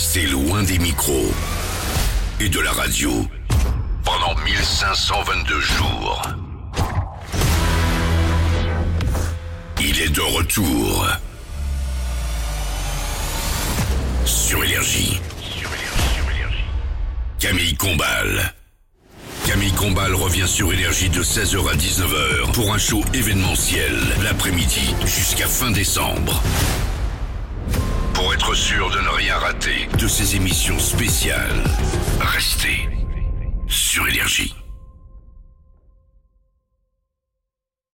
rester loin des micros et de la radio pendant 1522 jours. Il est de retour sur Énergie. Camille Combal. Camille Combal revient sur Énergie de 16h à 19h pour un show événementiel l'après-midi jusqu'à fin décembre. Pour être sûr de ne rien rater de ces émissions spéciales, restez sur Énergie.